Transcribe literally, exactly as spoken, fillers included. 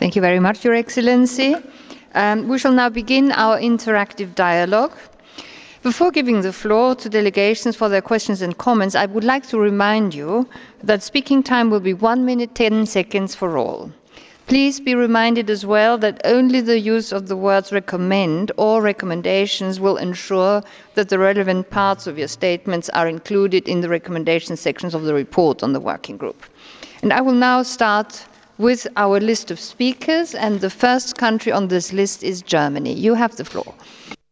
Thank you very much, Your Excellency. Um, we shall now begin our interactive dialogue. Before giving the floor to delegations for their questions and comments, I would like to remind you that speaking time will be one minute, ten seconds for all. Please be reminded as well that only the use of the words recommend or recommendations will ensure that the relevant parts of your statements are included in the recommendation sections of the report on the working group. And I will now start with our list of speakers, and the first country on this list is Germany. You have the floor.